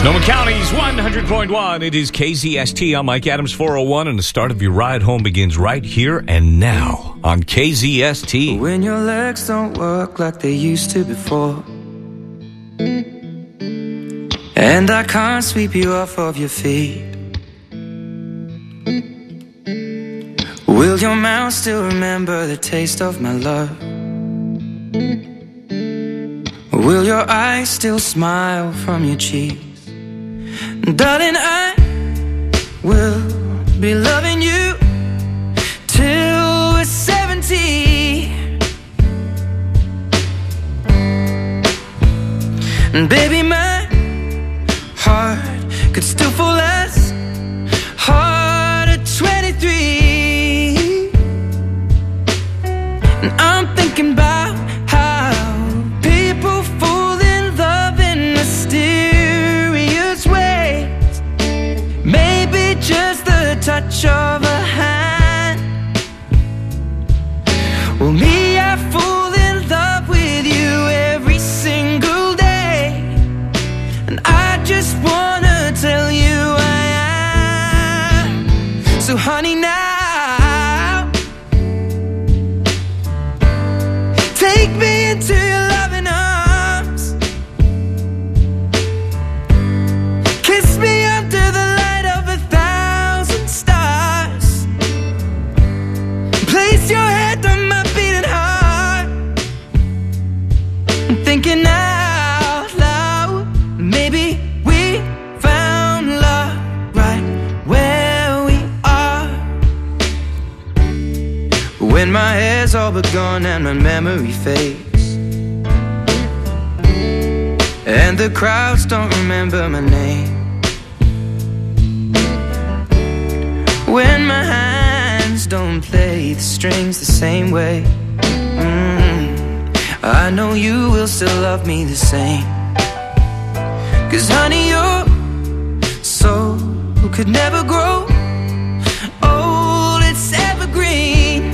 Sonoma County's 100.1. It is KZST. I'm Mike Adams, 401, and the start of your ride home begins right here and now on KZST. When your legs don't work like they used to before, and I can't sweep you off of your feet, will your mouth still remember the taste of my love? Will your eyes still smile from your cheeks? Darling, I will be loving you till we're 70. And baby, my heart could still fall as hard at 23. And I'm thinking about how people fall in love in mysterious ways. Maybe just the touch of a hand. Well, me, I fall in love with you every single day, and I just wanna tell you I am. So honey, now take me into your loving arms. Kiss me under the light of 1,000 stars. Place your head on my beating heart. I'm thinking out loud, maybe we found love right where we are. When my hair's all but gone and my memory fades, and the crowds don't remember my name, when my hands don't play the strings the same way, I know you will still love me the same. 'Cause honey, your soul could never grow old, it's evergreen.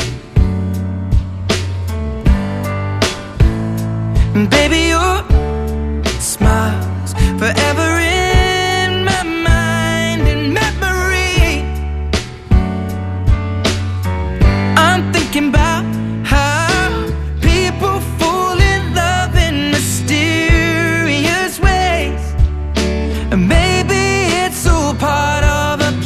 And baby, your smile's forever in my mind and memory. I'm thinking about how people fall in love in mysterious ways, and maybe it's all part of a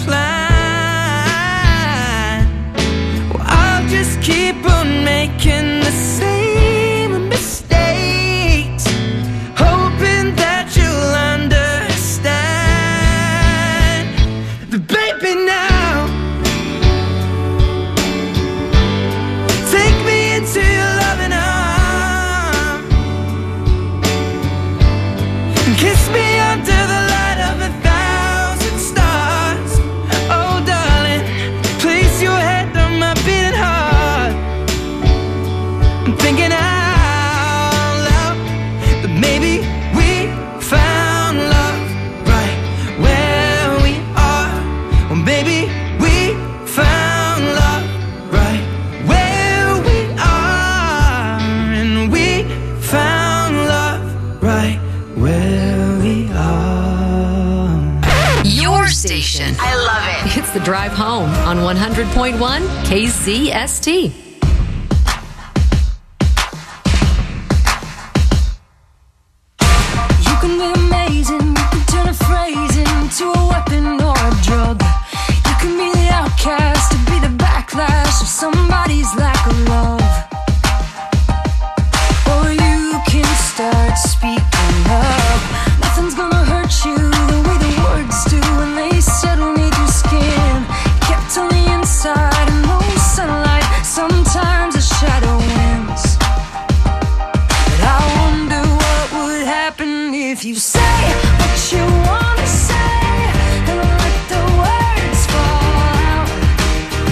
plan. Well, I'll just keep on making the same mistakes, hoping that you'll understand. But baby, now take me into your loving arms. Kiss me under the light of 1,000 stars. Oh darling, place your head on my beating heart. I'm thinking out loud that maybe we found love right where we are. Or maybe we found love right where we are. And we found love right where we are. Your station. I love it. It's the drive home on 100.1 KZST. You can be amazing, you can turn a phrase into a weapon or a drug. You can be the outcast to be the backlash of somebody's lack of love. Or you can start speaking up. Nothing's gonna hurt you the way the words do when they settle neath your skin. Kept on the inside and no sunlight, sometimes a shadow wins. But I wonder what would happen if you say what you wanna say and let the words fall out.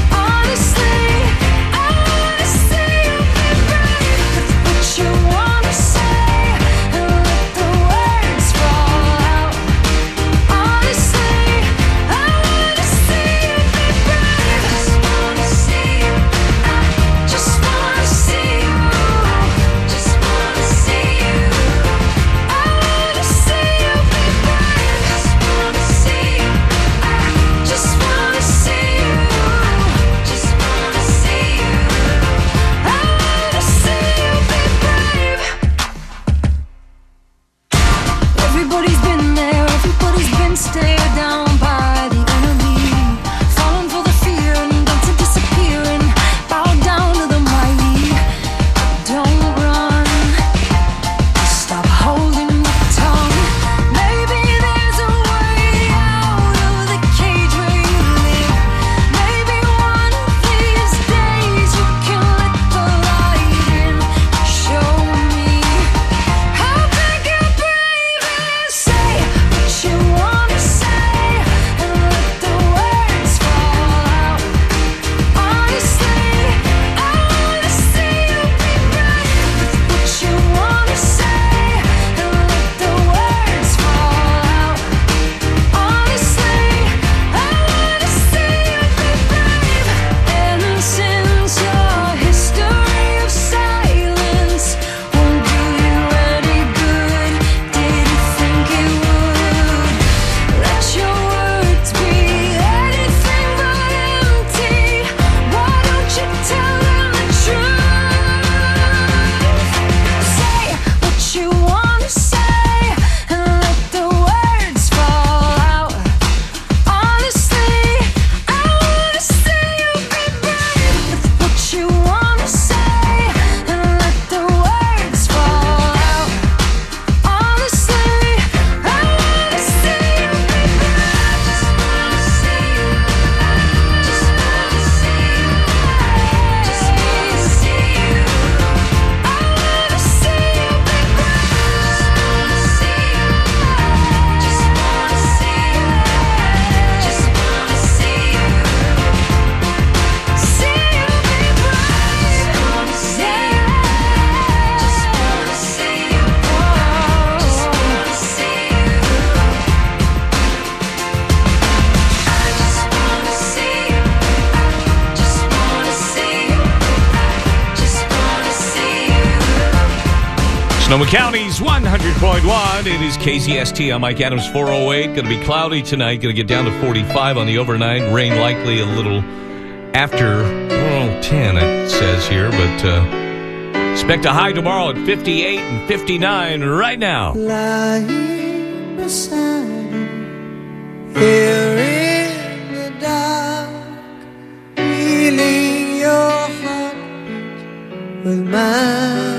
Sonoma County's 100.1. It is KZST. I'm Mike Adams, 408. Going to be cloudy tonight. Going to get down to 45 on the overnight. Rain likely a little after 10, it says here. But expect a high tomorrow at 58 and 59 right now. Lying beside you, here in the dark, feeling your heart with mine.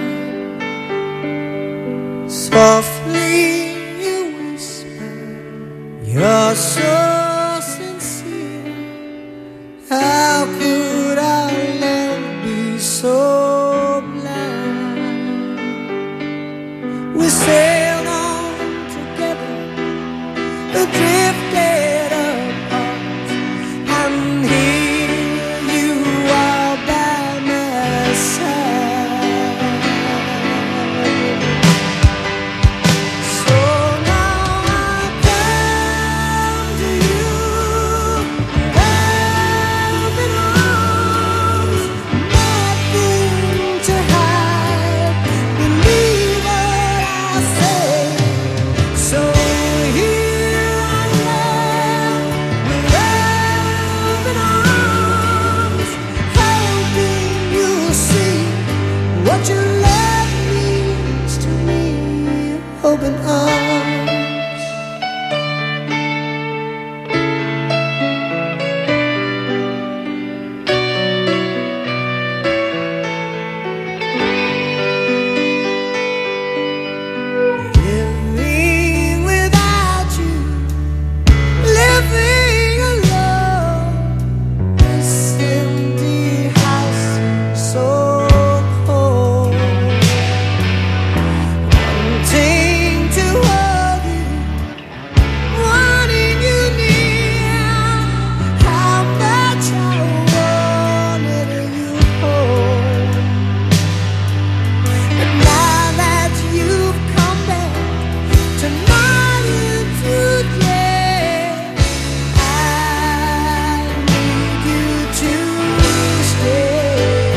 Softly you whisper, you're so sincere. How could our love be so blind? We sailed on together, drifted apart, and here you are by my side. Open arms. Living without you, living alone, this empty house so cold. Wanting to hold you, wanting you near, how much I wanted you home. But now that you've come back tonight and today, I need you to stay.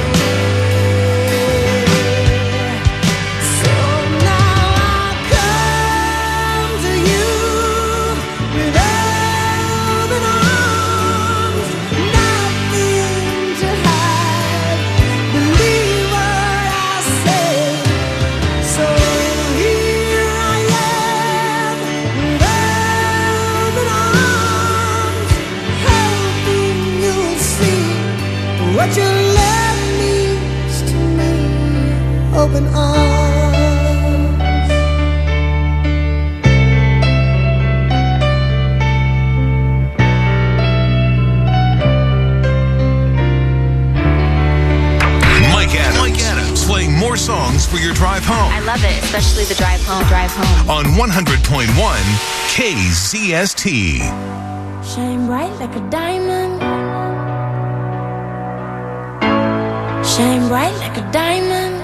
So now I come to you with open arms, nothing to hide. Believe what I say. So here I am with open arms, hoping you'll see what your love means to me. Open arms. Mike Adams playing more songs for your drive home I love it, especially the drive home. on 100.1 KZST. Shine bright like a diamond. Shine bright like a diamond.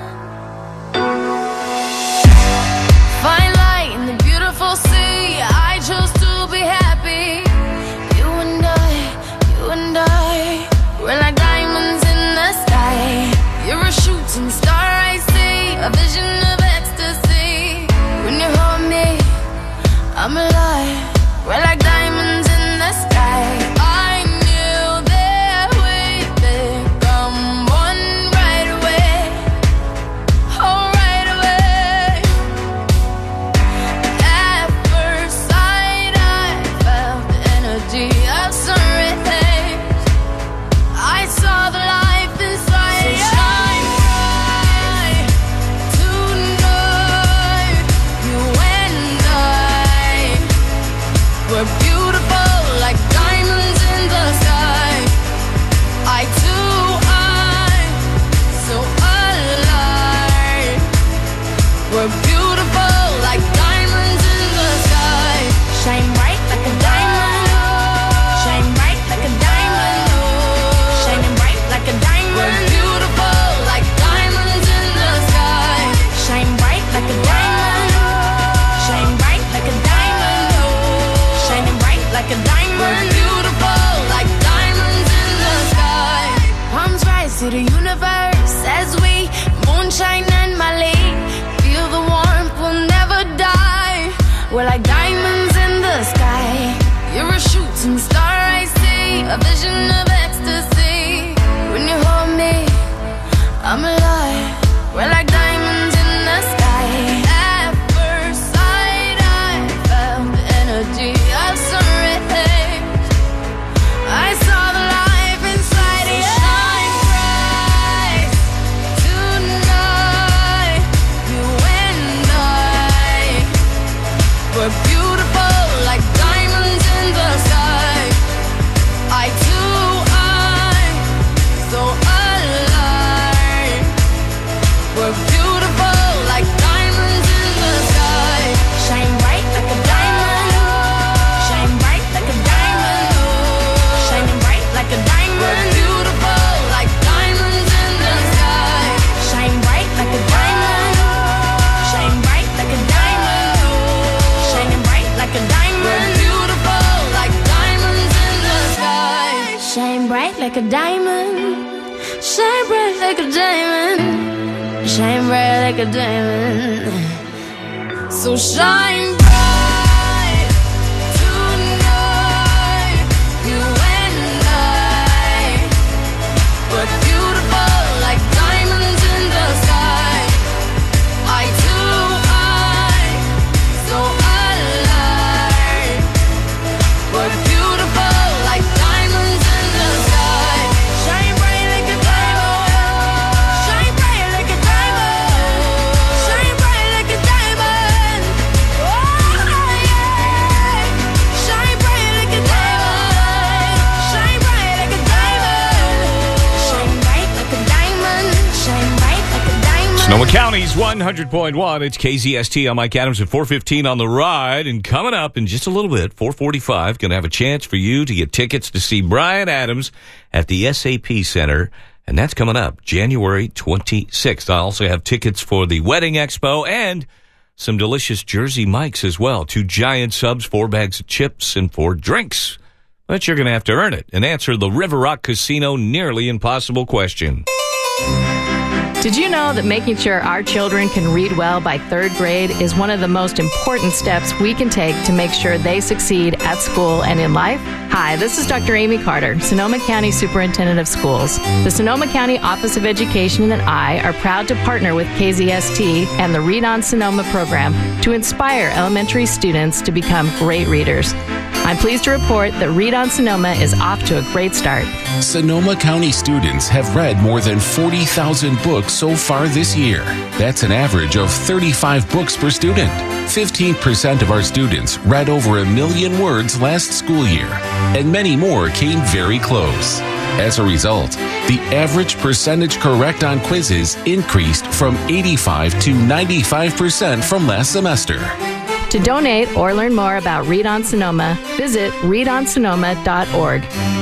Fine light in the beautiful sea. I chose to be happy. You and I, we're like diamonds in the sky. You're a shooting star, I see, a vision of ecstasy. When you hold me, I'm alive. We're like diamonds in the sky. I knew that we'd become one right away. Oh, right away. At first sight, I felt the energy of sun rays. I saw the life inside you. Shine bright tonight. You and I, we're beautiful like diamonds in the sky. I too, I'm so alive. We're beautiful like diamonds in the sky. Shine bright like a diamond. Shine bright like a diamond. Shining bright like a diamond. We're beautiful like diamonds in the sky. Shine bright like a diamond. Shine bright like a diamond. Shining bright like a diamond. We're beautiful like diamonds in the sky. Palms rise to the universe as we moonshine and Mali. shooting star I see, a vision of ecstasy. When you hold me, I'm alive. We're like diamonds in the sky. At first sight, I felt the energy of sun rays. I saw the life inside you. Shine bright tonight. You and I were beautiful like diamonds in the sky. I too, I'm so alive. We're beautiful like diamonds in the sky. Shine bright like a diamond. Shine bright like a diamond. Shining bright like a diamond. We're beautiful like diamonds in the sky. Shine bright like a diamond. Shine bright like a diamond. Shining bright like a diamond. We're beautiful like diamonds in the sky. Shine bright like a diamond. Shine bright like a diamond. Shine bright like a diamond. So shine bright tonight. You and I were beautiful like diamonds in the sky. I too, I'm so alive. We're beautiful like diamonds in the sky. Shine bright like a diamond. Shine bright like a diamond. Shine bright like a diamond. Oh yeah. Shine bright like a diamond. Shine bright like a diamond. Shine bright like a diamond. Shine bright like a diamond. Sonoma County's 100.1. It's KZST. I'm Mike Adams at 4:15 on the ride. And coming up in just a little bit, 4:45, going to have a chance for you to get tickets to see Bryan Adams at the SAP Center. And that's coming up January 26th. I also have tickets for the Wedding Expo and some delicious Jersey Mikes as well. 2 giant subs, 4 bags of chips, and 4 drinks. But you're going to have to earn it and answer the River Rock Casino nearly impossible question. Did you know that making sure our children can read well by 3rd grade is one of the most important steps we can take to make sure they succeed at school and in life? Hi, this is Dr. Amy Carter, Sonoma County Superintendent of Schools. The Sonoma County Office of Education and I are proud to partner with KZST and the Read on Sonoma program to inspire elementary students to become great readers. I'm pleased to report that Read on Sonoma is off to a great start. Sonoma County students have read more than 40,000 books so far this year. That's an average of 35 books per student. 15% of our students read over 1 million words last school year, and many more came very close. As a result, the average percentage correct on quizzes increased from 85 to 95% from last semester. To donate or learn more about Read on Sonoma, visit readonsonoma.org.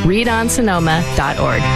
readonsonoma.org.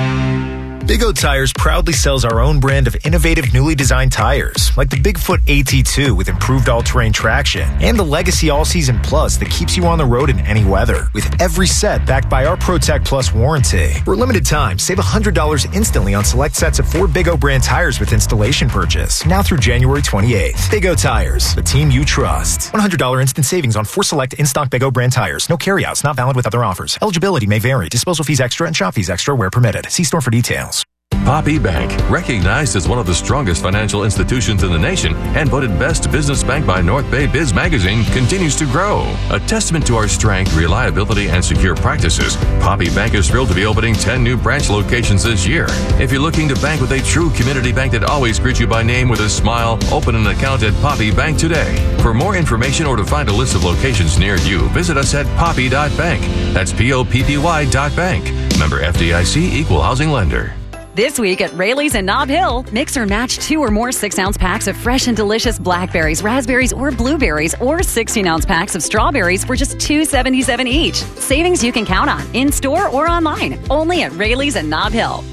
Big O Tires proudly sells our own brand of innovative, newly designed tires, like the Bigfoot AT2 with improved all-terrain traction, and the Legacy All-Season Plus that keeps you on the road in any weather, with every set backed by our ProTech Plus warranty. For a limited time, save $100 instantly on select sets of 4 Big O brand tires with installation purchase, now through January 28th. Big O Tires, the team you trust. $100 instant savings on 4 select in-stock Big O brand tires. No carryouts, not valid with other offers. Eligibility may vary. Disposal fees extra and shop fees extra where permitted. See store for details. Poppy Bank, recognized as one of the strongest financial institutions in the nation and voted best business bank by North Bay Biz Magazine, continues to grow. A testament to our strength, reliability, and secure practices, Poppy Bank is thrilled to be opening 10 new branch locations this year. If you're looking to bank with a true community bank that always greets you by name with a smile, open an account at Poppy Bank today. For more information or to find a list of locations near you, visit us at poppy.bank. That's POPPY.bank. Member FDIC, Equal Housing Lender. This week at Rayleigh's in Nob Hill, mix or match 2 or more 6-ounce packs of fresh and delicious blackberries, raspberries, or blueberries, or 16-ounce packs of strawberries for just $2.77 each. Savings you can count on, in-store or online, only at Rayleigh's in Nob Hill.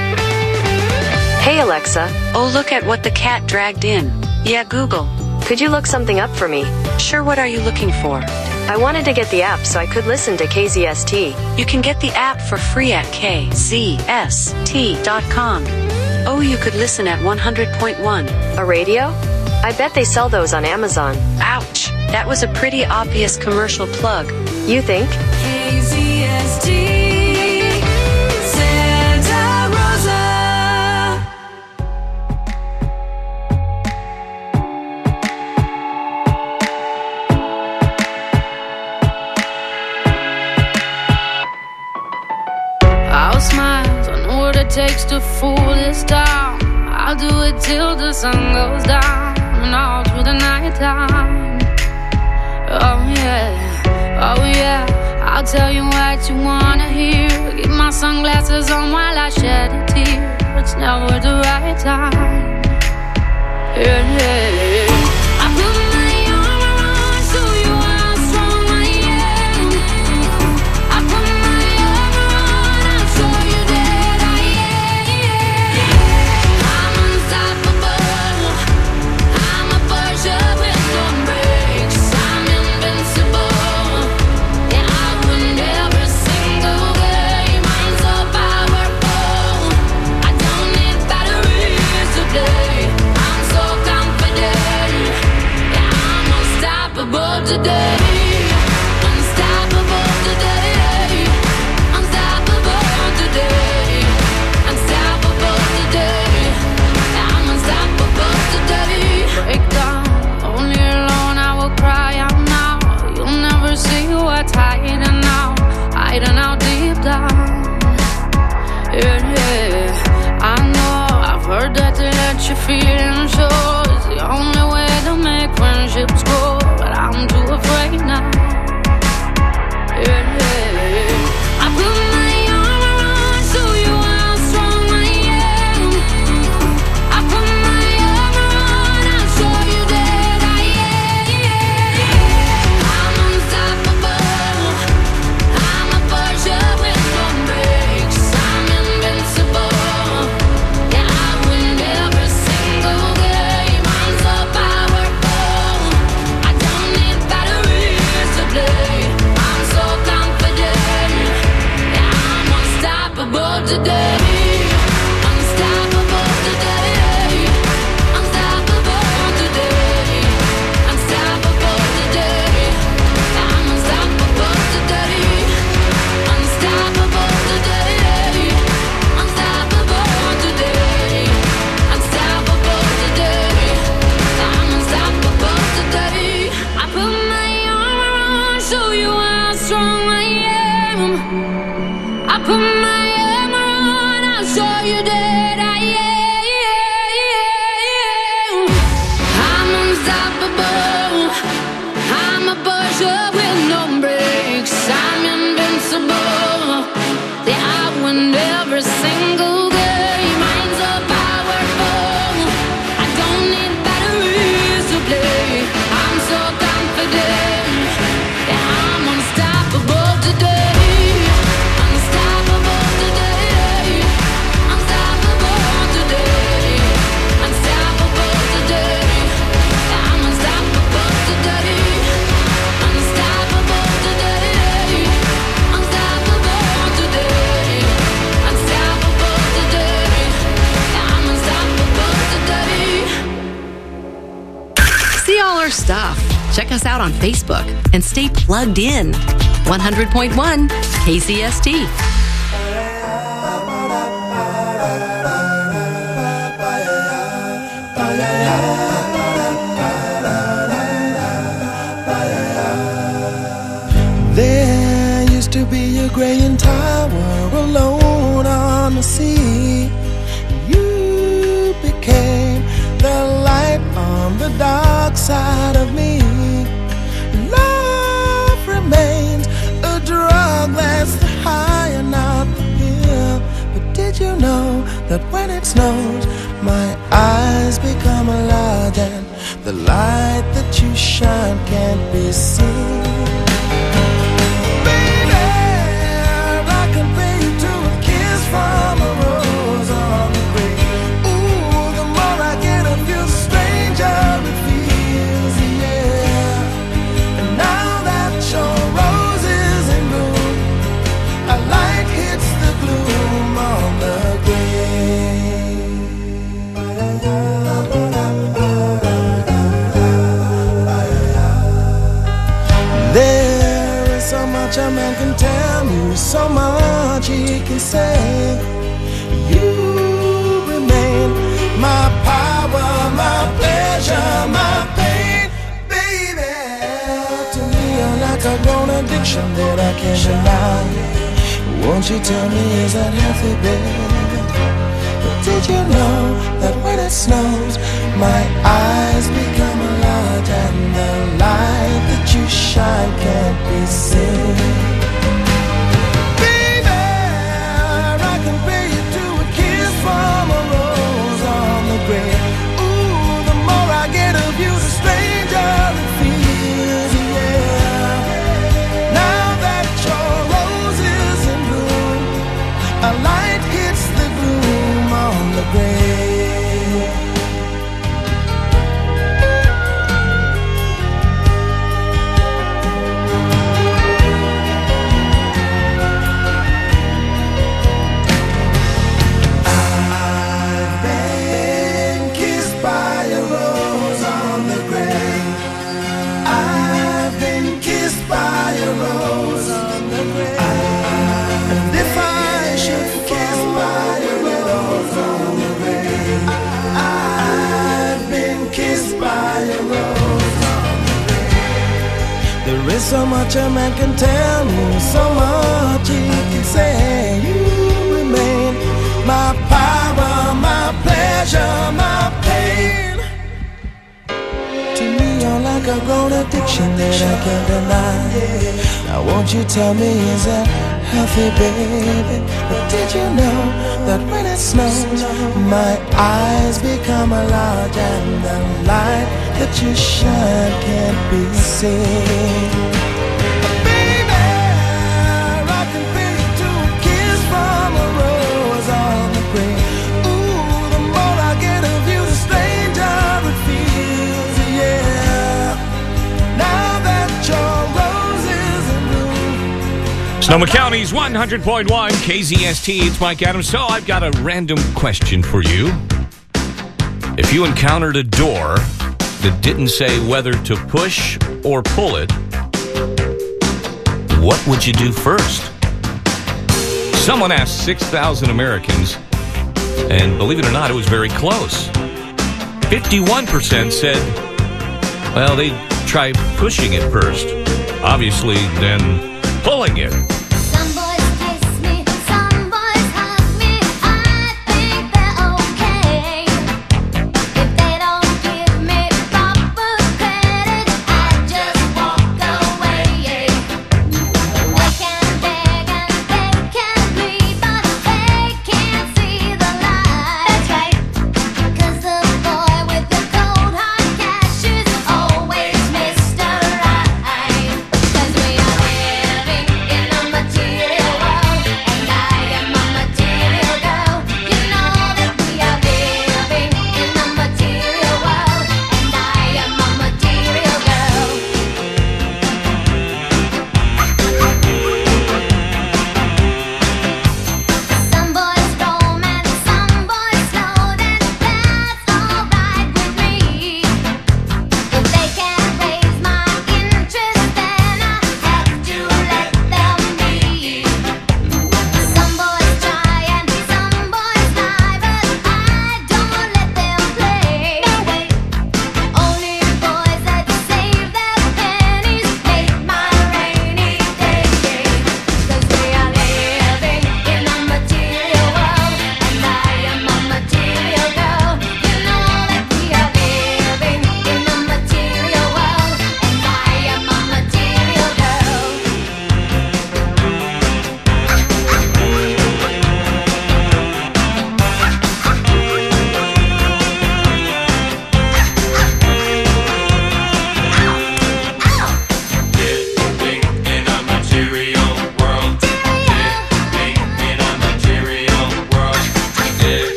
Hey Alexa, oh look at what the cat dragged in. Yeah, Google. Could you look something up for me? Sure, what are you looking for? I wanted to get the app so I could listen to KZST. You can get the app for free at kzst.com. Oh, you could listen at 100.1. A radio? I bet they sell those on Amazon. Ouch, that was a pretty obvious commercial plug. You think? takes to fool this town. I'll do it till the sun goes down and all through the night time. Oh yeah, I'll tell you what you wanna hear. Keep my sunglasses on while I shed a tear. It's never the right time. Yeah. I put my arm around, show you how strong I am. I put my arm around, I'll show you that I am. I'm unstoppable. I'm a Porsche with no brakes. I'm invincible. Yeah, I win every single game. I'm so powerful. I don't need batteries today. I'm so confident. Yeah, I'm unstoppable today. Unstoppable today. Unstoppable today. Unstoppable today. Yeah, I'm unstoppable today. Break down, only alone I will cry out now. You'll never see what's hiding out deep down. Yeah, I know, I've heard that to let your feelings show is the only way to make friendships grow, but I'm too afraid now. Yeah, I put my arm around, show you how strong I am. I put my arm around, I'll show you that I am. I'm unstoppable. I'm a Porsche with no brakes. I'm invincible. Yeah, I win every single game. I'm so powerful. I don't need batteries to play. I'm so confident. Yeah, I'm unstoppable today. Unstoppable today. Unstoppable today. Unstoppable today. I'm unstoppable today. Unstoppable today. Unstoppable today. Unstoppable today. I'm unstoppable today. I put my arm around, show you how strong I am. I put my arm around, I'll show you that I am. I'm unstoppable. I'm a Porsche with no brakes. I'm invincible. Yeah, I win every single game. I'm so powerful. I don't need batteries to play. I'm so confident. Yeah, I'm unstoppable today. Unstoppable today. Unstoppable today. Unstoppable today. Yeah, I'm unstoppable today. Unstoppable today. Unstoppable today. Unstoppable today. Yeah, I'm unstoppable today. See all our stuff. Check us out on Facebook and stay plugged in. 100.1 KCST. There used to be a graying tower alone on the sea. You became the light on the dark side of me. Love remains a drug that's the high and not the pill. But did you know that when it snows, my eyes become large and the light that you shine can't be seen? From a rose on the grave. Ooh, the more I get of you, stranger it feels, yeah. And now that your rose is in bloom, a light hits the gloom on the grave. There is so much a man can tell me, so much he can say. You remain my power, my pleasure, my pain, baby. To me, you're like a grown addiction that I can't deny. Won't you tell me, is that healthy, baby? did you know that when it snows, my eyes become large and the light that you shine can't be seen? Baby, I compare you to a kiss from a rose on the grave. Ooh, the more I get of you, the stranger it feels, yeah. Now that your rose is in bloom, a light hits the gloom on the grave. There is so much a man can tell me, so much he can say. You remain my power, my pleasure, my pain. To me, you're like a grown addiction that I can't deny. Now won't you tell me, is that healthy, baby? But did you know that when it snows, my eyes become large and the light that you shine can't be seen? Baby, I can feel you to a kiss from a rose on the grave. Ooh, the more I get of you, the stranger it feels, yeah. Now that your rose is in bloom. Sonoma County's 100.1 KZST. It's Mike Adams. So I've got a random question for you. If you encountered a door that didn't say whether to push or pull it, what would you do first? Someone asked 6,000 Americans, and believe it or not, it was very close. 51% said, well, they'd try pushing it first. Obviously, then pulling it.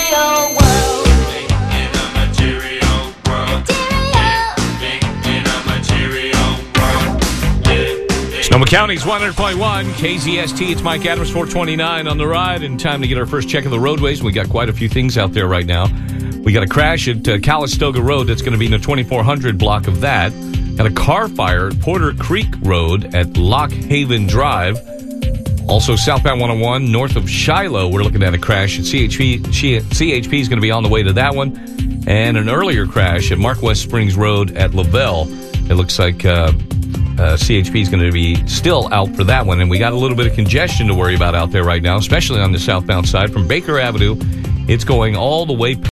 material world. In a material world. In a material world. Sonoma County's 100.1 KZST. It's Mike Adams, 429 on the ride, and time to get our first check of the roadways. We got quite a few things out there right now. We got a crash at Calistoga Road. That's going to be in the 2400 block of that. Got a car fire at Porter Creek Road at Lock Haven Drive. Also, southbound 101 north of Shiloh, we're looking at a crash at CHP. CHP is going to be on the way to that one. And an earlier crash at Mark West Springs Road at Lavelle. It looks like CHP is going to be still out for that one. And we got a little bit of congestion to worry about out there right now, especially on the southbound side from Baker Avenue. It's going all the way